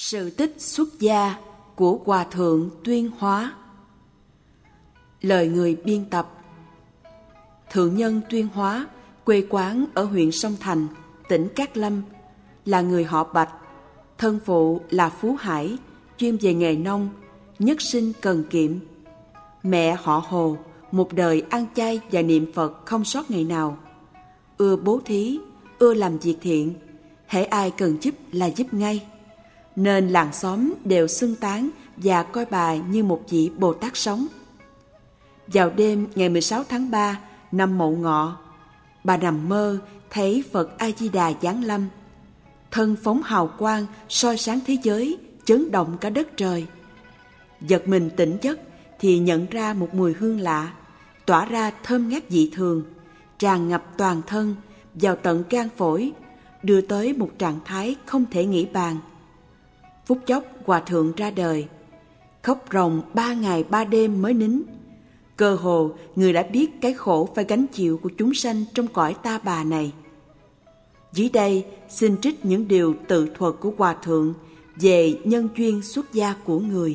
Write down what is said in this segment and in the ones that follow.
Sự tích xuất gia của Hòa Thượng Tuyên Hóa. Lời người biên tập. Thượng nhân Tuyên Hóa, quê quán ở huyện Sông Thành, tỉnh Cát Lâm, là người họ Bạch. Thân phụ là Phú Hải, chuyên về nghề nông, nhất sinh cần kiệm. Mẹ họ Hồ, một đời ăn chay và niệm Phật không sót ngày nào. Ưa bố thí, ưa làm việc thiện, hễ ai cần giúp là giúp ngay. Nên làng xóm đều xưng tán và coi bà như một vị Bồ Tát sống. Vào đêm ngày 16 tháng 3 năm Mậu Ngọ, bà nằm mơ thấy Phật A Di Đà giáng lâm, thân phóng hào quang soi sáng thế giới, chấn động cả đất trời. Giật mình tỉnh giấc thì nhận ra một mùi hương lạ, tỏa ra thơm ngát dị thường, tràn ngập toàn thân, vào tận gan phổi, đưa tới một trạng thái không thể nghĩ bàn. Phút chốc Hòa Thượng ra đời, khóc ròng 3 ngày 3 đêm mới nín. Cơ hồ người đã biết cái khổ phải gánh chịu của chúng sanh trong cõi ta bà này. Dưới đây xin trích những điều tự thuật của Hòa Thượng về nhân duyên xuất gia của người.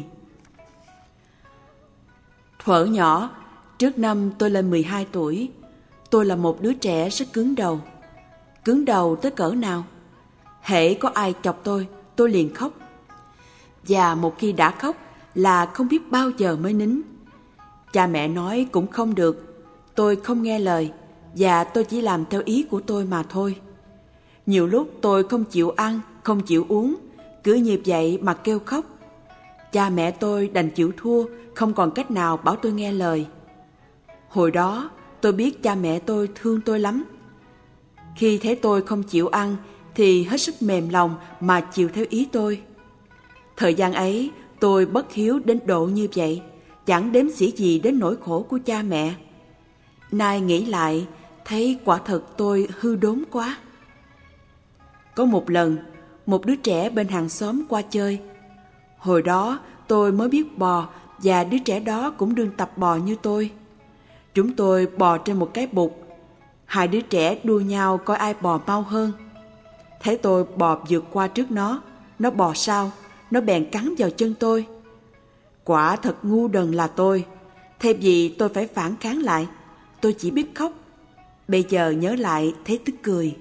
Thuở nhỏ, trước năm tôi lên 12 tuổi, tôi là một đứa trẻ rất cứng đầu. Cứng đầu tới cỡ nào? Hễ có ai chọc tôi liền khóc. Và một khi đã khóc là không biết bao giờ mới nín. Cha mẹ nói cũng không được, tôi không nghe lời và tôi chỉ làm theo ý của tôi mà thôi. Nhiều lúc tôi không chịu ăn, không chịu uống, cứ như vậy mà kêu khóc. Cha mẹ tôi đành chịu thua, không còn cách nào bảo tôi nghe lời. Hồi đó tôi biết cha mẹ tôi thương tôi lắm. Khi thấy tôi không chịu ăn thì hết sức mềm lòng mà chịu theo ý tôi. Thời gian ấy tôi bất hiếu đến độ như vậy, chẳng đếm xỉa gì đến nỗi khổ của cha mẹ. Nay nghĩ lại, thấy quả thật tôi hư đốn quá. Có một lần, một đứa trẻ bên hàng xóm qua chơi. Hồi đó tôi mới biết bò và đứa trẻ đó cũng đương tập bò như tôi. Chúng tôi bò trên một cái bục. Hai đứa trẻ đua nhau coi ai bò mau hơn. Thấy tôi bò vượt qua trước nó bò sau, nó bèn cắn vào chân tôi. Quả thật ngu đần là tôi. Thay vì tôi phải phản kháng lại, tôi chỉ biết khóc. Bây giờ nhớ lại thấy tức cười.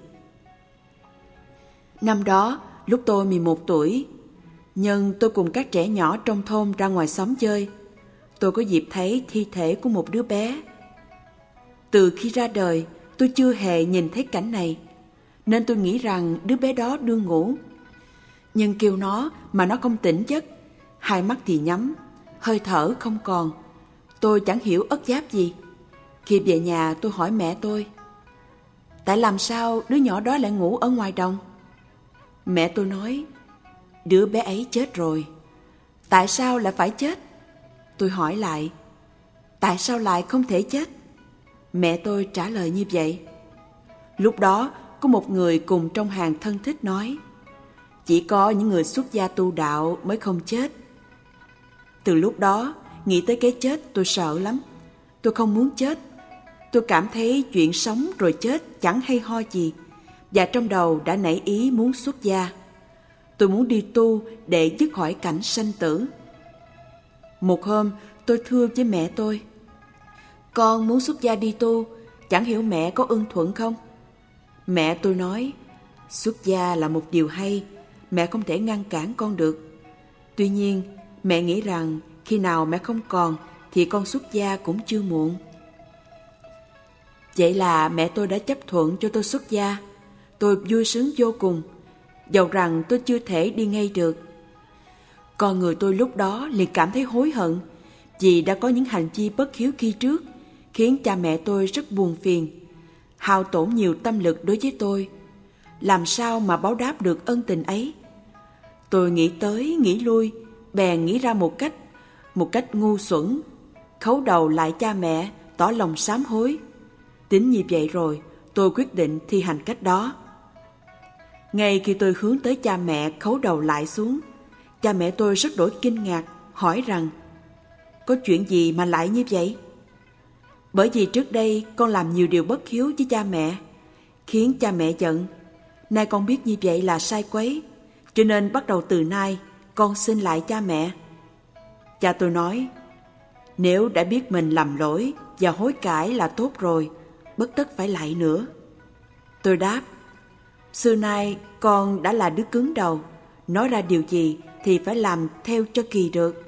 Năm đó, lúc tôi 11 tuổi, nhân tôi cùng các trẻ nhỏ trong thôn ra ngoài xóm chơi, tôi có dịp thấy thi thể của một đứa bé. Từ khi ra đời, tôi chưa hề nhìn thấy cảnh này, nên tôi nghĩ rằng đứa bé đó đương ngủ. Nhưng kêu nó mà nó không tỉnh giấc, hai mắt thì nhắm, hơi thở không còn. Tôi chẳng hiểu ất giáp gì. Khi về nhà tôi hỏi mẹ tôi, tại làm sao đứa nhỏ đó lại ngủ ở ngoài đồng? Mẹ tôi nói, đứa bé ấy chết rồi. Tại sao lại phải chết? Tôi hỏi lại, tại sao lại không thể chết? Mẹ tôi trả lời như vậy. Lúc đó có một người cùng trong hàng thân thích nói, chỉ có những người xuất gia tu đạo mới không chết. Từ lúc đó, nghĩ tới cái chết tôi sợ lắm. Tôi không muốn chết. Tôi cảm thấy chuyện sống rồi chết chẳng hay ho gì, và trong đầu đã nảy ý muốn xuất gia. Tôi muốn đi tu để dứt khỏi cảnh sanh tử. Một hôm, tôi thưa với mẹ tôi, con muốn xuất gia đi tu, chẳng hiểu mẹ có ưng thuận không? Mẹ tôi nói, xuất gia là một điều hay, mẹ không thể ngăn cản con được. Tuy nhiên, mẹ nghĩ rằng khi nào mẹ không còn thì con xuất gia cũng chưa muộn. Vậy là mẹ tôi đã chấp thuận cho tôi xuất gia. Tôi vui sướng vô cùng, dầu rằng tôi chưa thể đi ngay được. Con người tôi lúc đó liền cảm thấy hối hận vì đã có những hành vi bất hiếu khi trước, khiến cha mẹ tôi rất buồn phiền, hao tổn nhiều tâm lực đối với tôi. Làm sao mà báo đáp được ân tình ấy? Tôi nghĩ tới, nghĩ lui, bèn nghĩ ra một cách ngu xuẩn, khấu đầu lại cha mẹ, tỏ lòng sám hối. Tính như vậy rồi, tôi quyết định thi hành cách đó. Ngay khi tôi hướng tới cha mẹ khấu đầu lại xuống, cha mẹ tôi rất đổi kinh ngạc, hỏi rằng, có chuyện gì mà lại như vậy? Bởi vì trước đây con làm nhiều điều bất hiếu với cha mẹ, khiến cha mẹ giận. Nay con biết như vậy là sai quấy, cho nên bắt đầu từ nay con xin lại cha mẹ. Cha tôi nói, nếu đã biết mình lầm lỗi và hối cải là tốt rồi, bất tất phải lạy nữa. Tôi đáp, xưa nay con đã là đứa cứng đầu, nói ra điều gì thì phải làm theo cho kỳ được.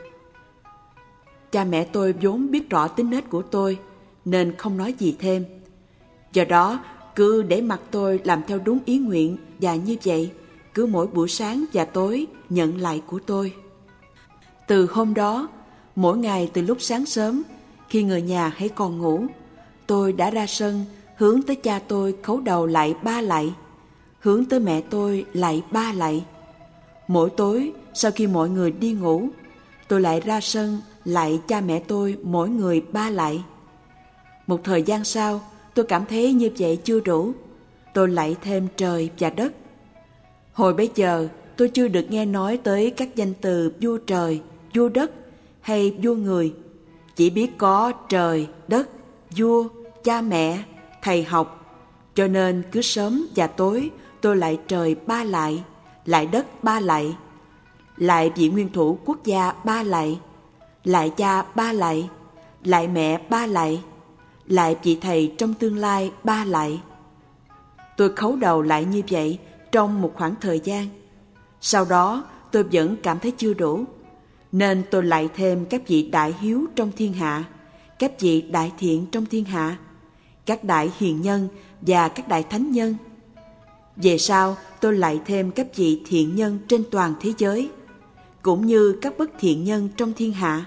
Cha mẹ tôi vốn biết rõ tính nết của tôi nên không nói gì thêm. Do đó cứ để mặc tôi làm theo đúng ý nguyện, và như vậy cứ mỗi buổi sáng và tối nhận lạy của tôi. Từ hôm đó, mỗi ngày từ lúc sáng sớm, khi người nhà hãy còn ngủ, tôi đã ra sân hướng tới cha tôi khấu đầu lạy 3 lạy, hướng tới mẹ tôi lạy 3 lạy. Mỗi tối sau khi mọi người đi ngủ, tôi lại ra sân lạy cha mẹ tôi mỗi người 3 lạy. Một thời gian sau, tôi cảm thấy như vậy chưa đủ. Tôi lạy thêm trời và đất. Hồi bấy giờ, tôi chưa được nghe nói tới các danh từ vua trời, vua đất hay vua người. Chỉ biết có trời, đất, vua, cha mẹ, thầy học. Cho nên cứ sớm và tối tôi lạy trời 3 lạy, lạy đất 3 lạy, lạy vị nguyên thủ quốc gia 3 lạy, lạy cha 3 lạy, lạy mẹ 3 lạy, lạy vị thầy trong tương lai 3 lạy. Tôi khấu đầu lại như vậy trong một khoảng thời gian. Sau đó tôi vẫn cảm thấy chưa đủ, nên tôi lạy thêm các vị đại hiếu trong thiên hạ, các vị đại thiện trong thiên hạ, các đại hiền nhân và các đại thánh nhân. Về sau tôi lạy thêm các vị thiện nhân trên toàn thế giới, cũng như các bất thiện nhân trong thiên hạ.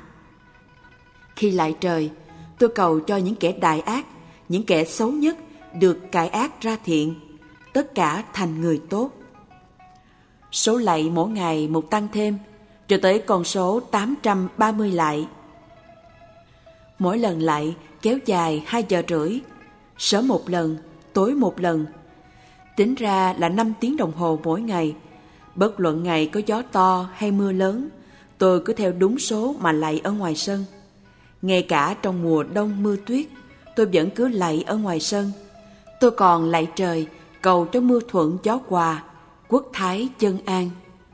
Khi lạy trời, tôi cầu cho những kẻ đại ác, những kẻ xấu nhất được cải ác ra thiện, tất cả thành người tốt. Số lạy mỗi ngày một tăng thêm, cho tới con số 830 lạy. Mỗi lần lạy kéo dài 2 giờ rưỡi, sớm một lần, tối một lần. Tính ra là 5 tiếng đồng hồ mỗi ngày. Bất luận ngày có gió to hay mưa lớn, tôi cứ theo đúng số mà lạy ở ngoài sân. Ngay cả trong mùa đông mưa tuyết, tôi vẫn cứ lạy ở ngoài sân. Tôi còn lạy trời, cầu cho mưa thuận gió hòa, quốc thái dân an.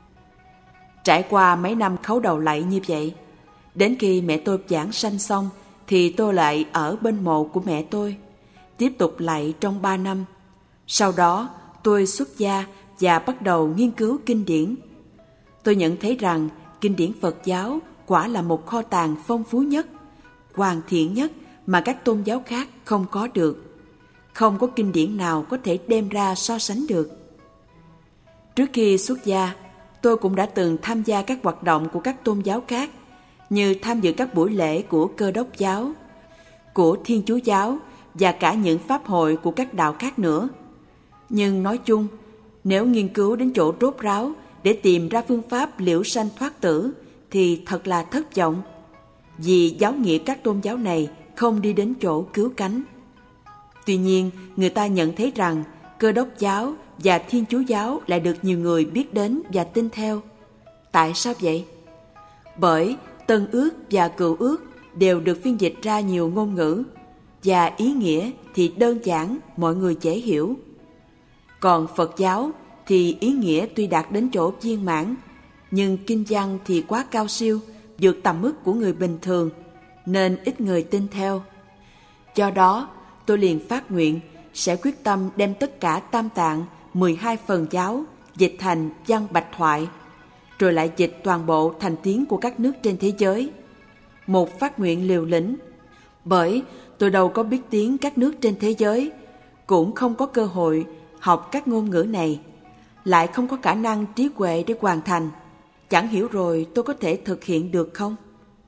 Trải qua mấy năm khấu đầu lạy như vậy, đến khi mẹ tôi giảng sanh xong thì tôi lại ở bên mộ của mẹ tôi, tiếp tục lạy trong 3 năm. Sau đó tôi xuất gia và bắt đầu nghiên cứu kinh điển. Tôi nhận thấy rằng kinh điển Phật giáo quả là một kho tàng phong phú nhất, hoàn thiện nhất mà các tôn giáo khác không có được. Không có kinh điển nào có thể đem ra so sánh được. Trước khi xuất gia, tôi cũng đã từng tham gia các hoạt động của các tôn giáo khác, như tham dự các buổi lễ của Cơ Đốc giáo, của Thiên Chúa giáo và cả những pháp hội của các đạo khác nữa. Nhưng nói chung, nếu nghiên cứu đến chỗ rốt ráo để tìm ra phương pháp liễu sanh thoát tử thì thật là thất vọng, vì giáo nghĩa các tôn giáo này không đi đến chỗ cứu cánh. Tuy nhiên, người ta nhận thấy rằng Cơ Đốc giáo và Thiên Chúa giáo lại được nhiều người biết đến và tin theo. Tại sao vậy? Bởi Tân ước và Cựu ước đều được phiên dịch ra nhiều ngôn ngữ, và ý nghĩa thì đơn giản, mọi người dễ hiểu. Còn Phật giáo thì ý nghĩa tuy đạt đến chỗ viên mãn, nhưng kinh văn thì quá cao siêu, vượt tầm mức của người bình thường, nên ít người tin theo. Do đó, tôi liền phát nguyện sẽ quyết tâm đem tất cả Tam Tạng 12 phần giáo dịch thành văn bạch thoại, rồi lại dịch toàn bộ thành tiếng của các nước trên thế giới. Một phát nguyện liều lĩnh, bởi tôi đâu có biết tiếng các nước trên thế giới, cũng không có cơ hội học các ngôn ngữ này, lại không có khả năng trí huệ để hoàn thành. Chẳng hiểu rồi tôi có thể thực hiện được không?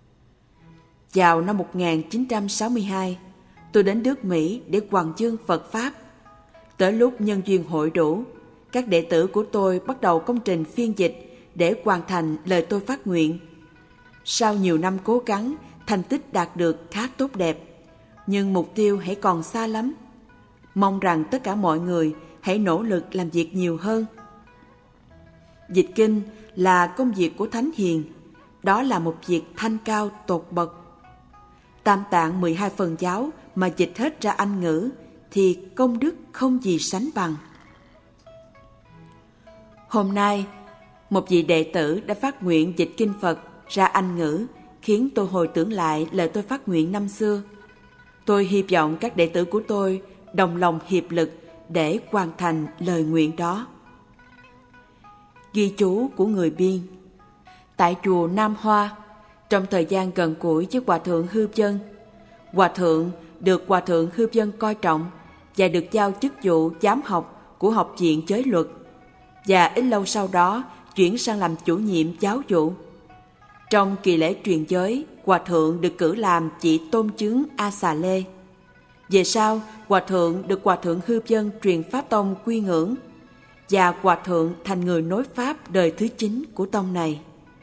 Vào năm 1962, tôi đến nước Mỹ để hoằng dương Phật Pháp. Tới lúc nhân duyên hội đủ, các đệ tử của tôi bắt đầu công trình phiên dịch để hoàn thành lời tôi phát nguyện. Sau nhiều năm cố gắng, thành tích đạt được khá tốt đẹp, nhưng mục tiêu hãy còn xa lắm. Mong rằng tất cả mọi người hãy nỗ lực làm việc nhiều hơn. Dịch kinh là công việc của Thánh Hiền, đó là một việc thanh cao tột bậc. Tam Tạng 12 phần giáo mà dịch hết ra Anh ngữ thì công đức không gì sánh bằng. Hôm nay, Một vị đệ tử đã phát nguyện dịch kinh Phật ra Anh ngữ, khiến tôi hồi tưởng lại lời tôi phát nguyện năm xưa. Tôi hy vọng các đệ tử của tôi đồng lòng hiệp lực để hoàn thành lời nguyện đó. Ghi chú của người biên. Tại chùa Nam Hoa, trong thời gian gần gũi với Hòa thượng Hư Vân, Hòa thượng được Hòa thượng Hư Vân coi trọng và được giao chức vụ giám học của Học viện Giới Luật, và ít lâu sau đó chuyển sang làm chủ nhiệm giáo vụ. Trong kỳ lễ truyền giới, Hòa thượng được cử làm vị tôn chứng A Xà Lê. Về sau, Hòa thượng được Hòa thượng Hư Vân truyền Pháp tông quy ngưỡng, và Hòa thượng thành người nối Pháp đời thứ 9 của tông này.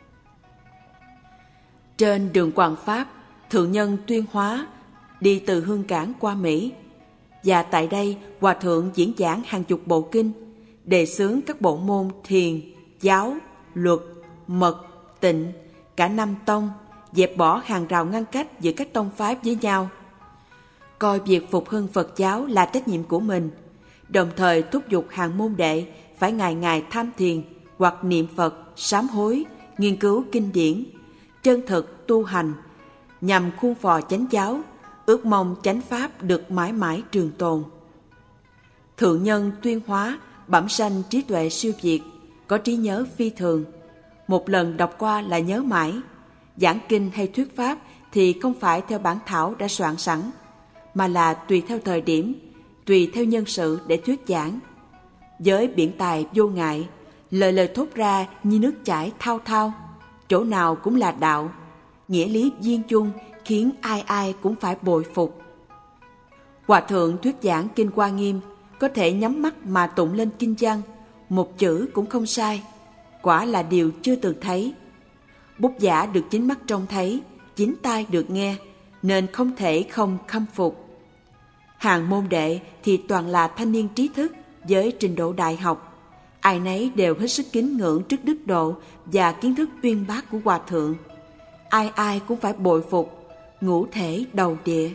Trên đường Hoàng Pháp, thượng nhân Tuyên Hóa đi từ Hương Cảng qua Mỹ, và tại đây Hòa thượng diễn giảng hàng chục bộ kinh, đề xướng các bộ môn thiền, giáo, luật, mật, tịnh, cả 5 tông, dẹp bỏ hàng rào ngăn cách giữa các tông phái với nhau, coi việc phục hưng Phật giáo là trách nhiệm của mình, đồng thời thúc giục hàng môn đệ phải ngày ngày tham thiền hoặc niệm Phật, sám hối, nghiên cứu kinh điển, chân thực tu hành, nhằm khuôn phò chánh giáo, ước mong chánh pháp được mãi mãi trường tồn. Thượng nhân Tuyên Hóa bẩm sanh trí tuệ siêu việt, có trí nhớ phi thường. Một lần đọc qua là nhớ mãi. Giảng kinh hay thuyết pháp thì không phải theo bản thảo đã soạn sẵn, mà là tùy theo thời điểm, tùy theo nhân sự để thuyết giảng. Với biển tài vô ngại, lời lời thốt ra như nước chảy thao thao, chỗ nào cũng là đạo, nghĩa lý viên chung khiến ai ai cũng phải bội phục. Hòa thượng thuyết giảng kinh Hoa Nghiêm có thể nhắm mắt mà tụng lên kinh văn, một chữ cũng không sai, quả là điều chưa từng thấy. Bút giả được chính mắt trông thấy, chính tai được nghe, nên không thể không khâm phục. Hàng môn đệ thì toàn là thanh niên trí thức với trình độ đại học, ai nấy đều hết sức kính ngưỡng trước đức độ và kiến thức uyên bác của Hòa thượng. Ai ai cũng phải bội phục, ngũ thể đầu địa.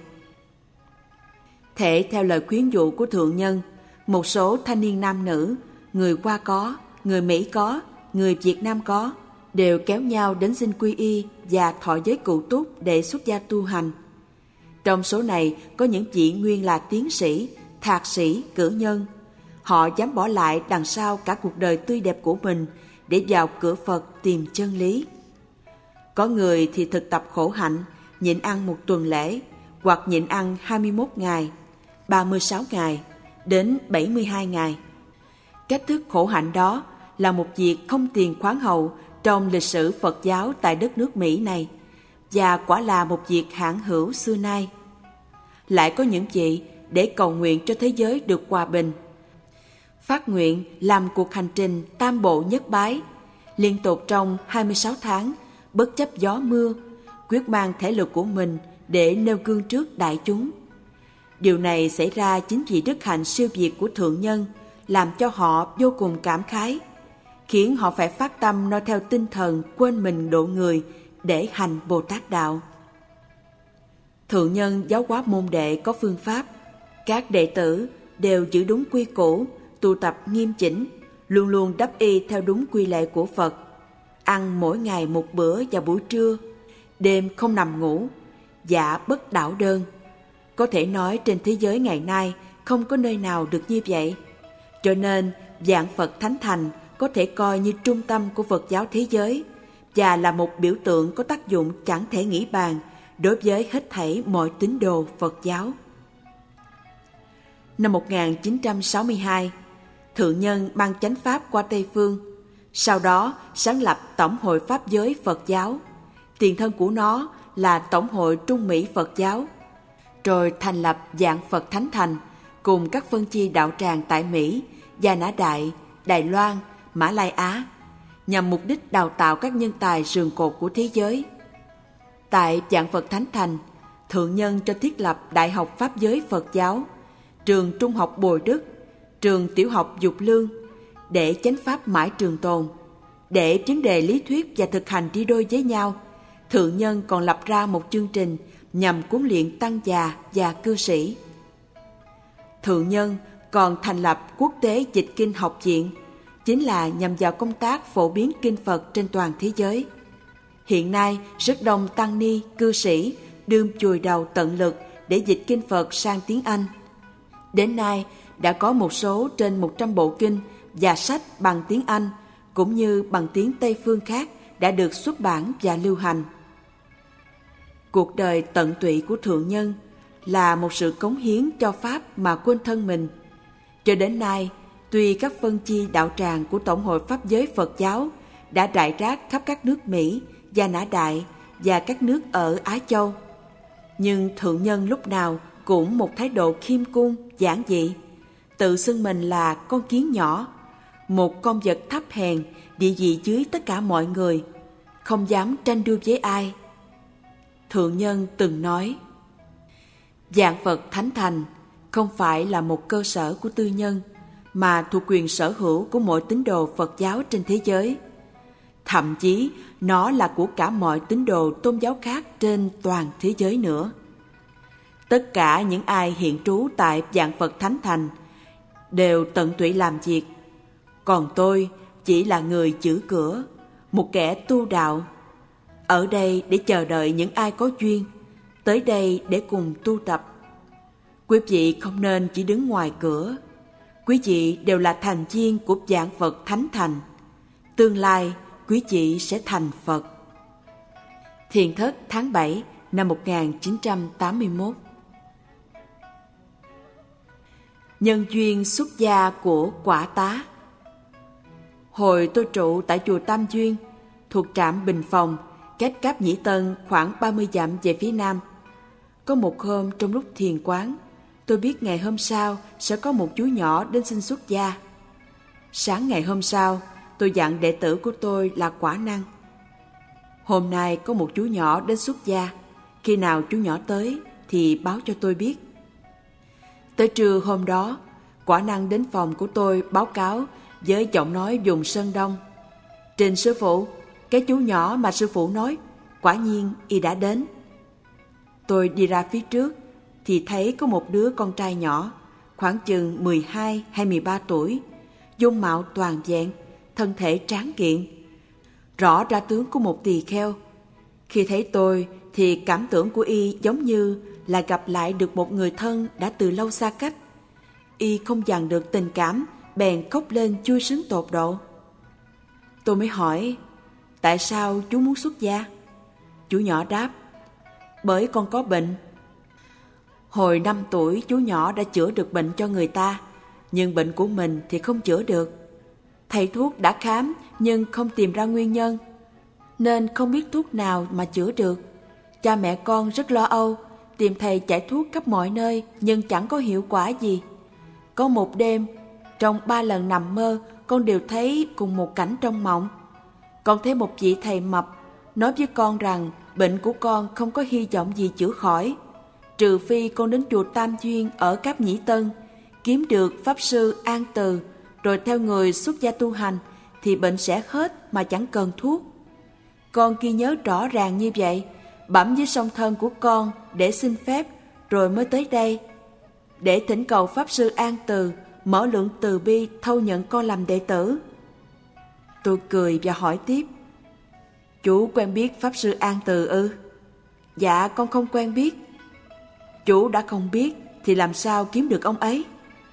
Thể theo lời khuyến dụ của thượng nhân, một số thanh niên nam nữ, người Hoa có, người Mỹ có, người Việt Nam có, đều kéo nhau đến xin quy y và thọ giới cụ túc để xuất gia tu hành. Trong số này có những vị nguyên là tiến sĩ, thạc sĩ, cử nhân. Họ dám bỏ lại đằng sau cả cuộc đời tươi đẹp của mình để vào cửa Phật tìm chân lý. Có người thì thực tập khổ hạnh, nhịn ăn một tuần lễ, hoặc nhịn ăn 21 ngày, 36 ngày, đến 72 ngày. Cách thức khổ hạnh đó là một việc không tiền khoáng hậu trong lịch sử Phật giáo tại đất nước Mỹ này, và quả là một việc hãn hữu xưa nay. Lại có những vị để cầu nguyện cho thế giới được hòa bình, phát nguyện làm cuộc hành trình tam bộ nhất bái, liên tục trong 26 tháng, bất chấp gió mưa, quyết mang thể lực của mình để nêu gương trước đại chúng. Điều này xảy ra chính vì đức hạnh siêu việt của thượng nhân làm cho họ vô cùng cảm khái, khiến họ phải phát tâm noi theo tinh thần quên mình độ người để hành Bồ Tát đạo. Thượng nhân giáo hóa môn đệ có phương pháp, các đệ tử đều giữ đúng quy củ, tu tập nghiêm chỉnh, luôn luôn đắp y theo đúng quy lệ của Phật, ăn mỗi ngày một bữa vào buổi trưa, đêm không nằm ngủ, dạ bất đảo đơn. Có thể nói trên thế giới ngày nay không có nơi nào được như vậy. Cho nên Vạn Phật Thánh Thành có thể coi như trung tâm của Phật giáo thế giới và là một biểu tượng có tác dụng chẳng thể nghĩ bàn đối với hết thảy mọi tín đồ Phật giáo. Năm 1962, thượng nhân mang chánh pháp qua Tây Phương, sau đó sáng lập Tổng hội Pháp giới Phật giáo, tiền thân của nó là Tổng hội Trung Mỹ Phật giáo, rồi thành lập Vạn Phật Thánh Thành cùng các phân chi đạo tràng tại Mỹ, Gia Nã Đại, Đài Loan, Mã Lai Á, nhằm mục đích đào tạo các nhân tài sườn cột của thế giới. Tại Vạn Phật Thánh Thành, thượng nhân cho thiết lập Đại học Pháp giới Phật giáo, trường Trung học Bồi Đức, trường Tiểu học Dục Lương, để chánh pháp mãi trường tồn. Để vấn đề lý thuyết và thực hành đi đôi với nhau, thượng nhân còn lập ra một chương trình nhằm huấn luyện tăng già và cư sĩ. Thượng nhân còn thành lập Quốc tế Dịch Kinh Học Viện, chính là nhằm vào công tác phổ biến kinh Phật trên toàn thế giới. Hiện nay, rất đông tăng ni, cư sĩ đương chùi đầu tận lực để dịch kinh Phật sang tiếng Anh. Đến nay, đã có một số trên 100 bộ kinh và sách bằng tiếng Anh, cũng như bằng tiếng Tây phương khác đã được xuất bản và lưu hành. Cuộc đời tận tụy của thượng nhân là một sự cống hiến cho Pháp mà quên thân mình. Cho đến nay, tuy các phân chi đạo tràng của Tổng hội Pháp giới Phật giáo đã rải rác khắp các nước Mỹ, Gia Nã Đại và các nước ở Á Châu, nhưng thượng nhân lúc nào cũng một thái độ khiêm cung, giản dị, tự xưng mình là con kiến nhỏ, một con vật thấp hèn, địa vị dưới tất cả mọi người, không dám tranh đua với ai. Thượng nhân từng nói, Vạn Phật Thánh Thành không phải là một cơ sở của tư nhân, mà thuộc quyền sở hữu của mọi tín đồ Phật giáo trên thế giới. Thậm chí, nó là của cả mọi tín đồ tôn giáo khác trên toàn thế giới nữa. Tất cả những ai hiện trú tại Vạn Phật Thánh Thành đều tận tụy làm việc. Còn tôi chỉ là người giữ cửa, một kẻ tu đạo, ở đây để chờ đợi những ai có duyên, tới đây để cùng tu tập. Quý vị không nên chỉ đứng ngoài cửa. Quý vị đều là thành viên của Vạn Phật Thánh Thành. Tương lai, quý vị sẽ thành Phật. Thiền Thất tháng 7 năm 1981. Nhân duyên xuất gia của Quả Tá. Hồi tôi trụ tại chùa Tam Duyên, thuộc trạm Bình Phòng, cách Cáp Nhĩ Tân khoảng 30 dặm về phía nam. Có một hôm trong lúc thiền quán, tôi biết ngày hôm sau sẽ có một chú nhỏ đến xin xuất gia. Sáng ngày hôm sau, tôi dặn đệ tử của tôi là Quả Năng, hôm nay có một chú nhỏ đến xuất gia, khi nào chú nhỏ tới thì báo cho tôi biết. Tới trưa hôm đó, Quả Năng đến phòng của tôi báo cáo với giọng nói vùng Sơn Đông, Trình sư phụ, cái chú nhỏ mà sư phụ nói, quả nhiên y đã đến. Tôi đi ra phía trước thì thấy có một đứa con trai nhỏ, khoảng chừng 12 hay 13 tuổi, dung mạo toàn vẹn, thân thể tráng kiện, rõ ra tướng của một tỳ kheo. Khi thấy tôi thì cảm tưởng của y giống như là gặp lại được một người thân đã từ lâu xa cách. Y không dằn được tình cảm, bèn khóc lên vui sướng tột độ. Tôi mới hỏi, tại sao chú muốn xuất gia? Chú nhỏ đáp, bởi con có bệnh. Hồi 5 tuổi chú nhỏ đã chữa được bệnh cho người ta, nhưng bệnh của mình thì không chữa được. Thầy thuốc đã khám nhưng không tìm ra nguyên nhân, nên không biết thuốc nào mà chữa được. Cha mẹ con rất lo âu, tìm thầy chạy thuốc khắp mọi nơi nhưng chẳng có hiệu quả gì. Có một đêm, trong 3 lần nằm mơ, con đều thấy cùng một cảnh trong mộng. Con thấy một vị thầy mập nói với con rằng bệnh của con không có hy vọng gì chữa khỏi, trừ phi con đến chùa Tam Duyên ở Cáp Nhĩ Tân, kiếm được Pháp Sư An Từ, rồi theo người xuất gia tu hành, thì bệnh sẽ hết mà chẳng cần thuốc. Con ghi nhớ rõ ràng như vậy, bẩm với song thân của con để xin phép, rồi mới tới đây, để thỉnh cầu Pháp Sư An Từ mở lượng từ bi thâu nhận con làm đệ tử. Tôi cười và hỏi tiếp, chú quen biết Pháp Sư An Từ ư? Dạ con không quen biết. Chú đã không biết thì làm sao kiếm được ông ấy?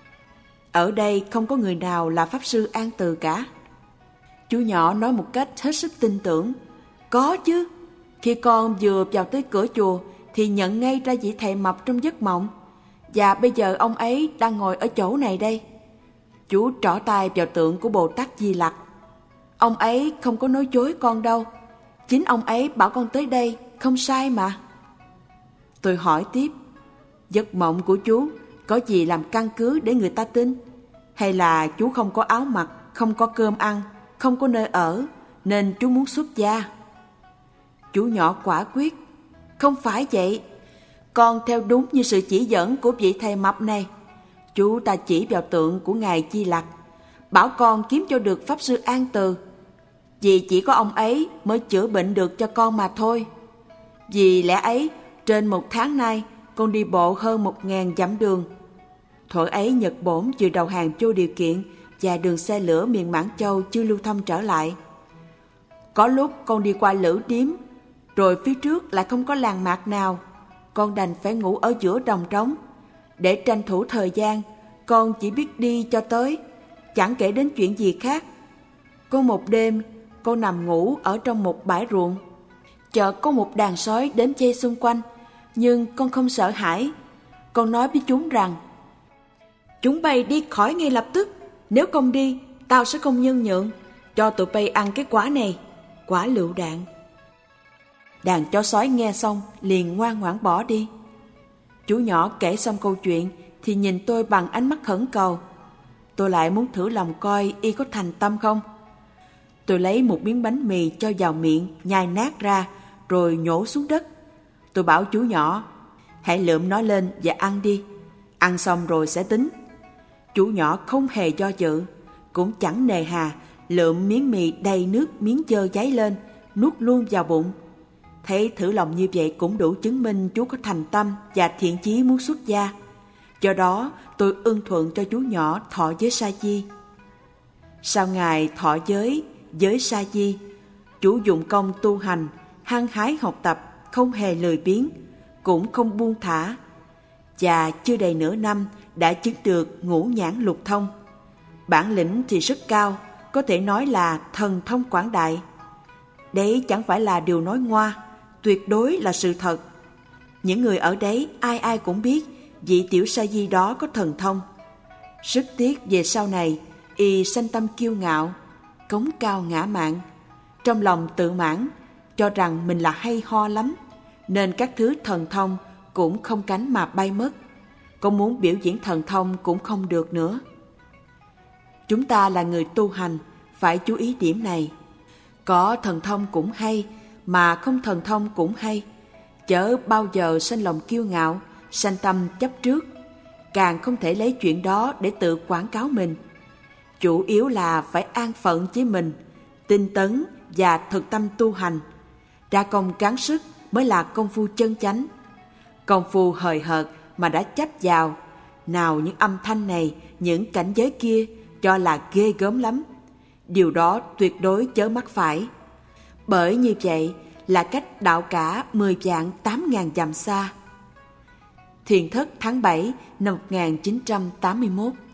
Ở đây không có người nào là Pháp Sư An Từ cả. Chú nhỏ nói một cách hết sức tin tưởng, có chứ. Khi con vừa vào tới cửa chùa thì nhận ngay ra vị thầy mập trong giấc mộng, và bây giờ ông ấy đang ngồi ở chỗ này đây. Chú trỏ tay vào tượng của Bồ Tát Di Lặc. Ông ấy không có nói dối con đâu, chính ông ấy bảo con tới đây, không sai mà. Tôi hỏi tiếp, giấc mộng của chú có gì làm căn cứ để người ta tin? Hay là chú không có áo mặc, không có cơm ăn, không có nơi ở, nên chú muốn xuất gia? Chú nhỏ quả quyết, không phải vậy. Con theo đúng như sự chỉ dẫn của vị thầy mập này. Chú ta chỉ vào tượng của Ngài Di Lặc, bảo con kiếm cho được Pháp Sư An Từ, vì chỉ có ông ấy mới chữa bệnh được cho con mà thôi. Vì lẽ ấy, trên 1 tháng nay, con đi bộ hơn 1000 dặm đường. Thuở ấy Nhật Bổn vừa đầu hàng vô điều kiện và đường xe lửa miền Mãn Châu chưa lưu thông trở lại. Có lúc con đi qua Lữ Điếm, rồi phía trước lại không có làng mạc nào, con đành phải ngủ ở giữa đồng trống. Để tranh thủ thời gian, con chỉ biết đi cho tới, chẳng kể đến chuyện gì khác. Có một đêm, con nằm ngủ ở trong một bãi ruộng. Chợt có một đàn sói đến chê xung quanh, nhưng con không sợ hãi. Con nói với chúng rằng, chúng bay đi khỏi ngay lập tức, nếu không đi, tao sẽ không nhân nhượng, cho tụi bay ăn cái quả này, quả lựu đạn. Đàn chó sói nghe xong liền ngoan ngoãn bỏ đi. Chú nhỏ kể xong câu chuyện thì nhìn tôi bằng ánh mắt khẩn cầu. Tôi lại muốn thử lòng coi y có thành tâm không. Tôi lấy một miếng bánh mì cho vào miệng, nhai nát ra, rồi nhổ xuống đất. Tôi bảo chú nhỏ, hãy lượm nó lên và ăn đi, ăn xong rồi sẽ tính. Chú nhỏ không hề do dự, cũng chẳng nề hà, lượm miếng mì đầy nước miếng dơ giấy lên, nuốt luôn vào bụng. Thấy thử lòng như vậy cũng đủ chứng minh chú có thành tâm và thiện chí muốn xuất gia. Do đó tôi ưng thuận cho chú nhỏ thọ giới sa di. Sau ngày thọ giới sa di, chú dụng công tu hành, hăng hái học tập, không hề lười biếng, cũng không buông thả. Và chưa đầy nửa năm đã chứng được ngũ nhãn lục thông. Bản lĩnh thì rất cao, có thể nói là thần thông quảng đại. Đấy chẳng phải là điều nói ngoa, tuyệt đối là sự thật. Những người ở đấy ai ai cũng biết vị tiểu sa di đó có thần thông. Rất tiếc về sau này y sanh tâm kiêu ngạo, cống cao ngã mạn, trong lòng tự mãn, cho rằng mình là hay ho lắm, nên các thứ thần thông cũng không cánh mà bay mất. Có muốn biểu diễn thần thông cũng không được nữa. Chúng ta là người tu hành, phải chú ý điểm này. Có thần thông cũng hay, mà không thần thông cũng hay. Chớ bao giờ sanh lòng kiêu ngạo, sanh tâm chấp trước. Càng không thể lấy chuyện đó để tự quảng cáo mình. Chủ yếu là phải an phận với mình, tinh tấn và thực tâm tu hành. Ra công gắng sức mới là công phu chân chánh. Công phu hời hợt mà đã chấp vào, nào những âm thanh này, những cảnh giới kia, cho là ghê gớm lắm. Điều đó tuyệt đối chớ mắc phải. Bởi như vậy là cách đạo cả 10 vạn 8.000 dặm xa. Thiền Thất tháng 7 năm 1981.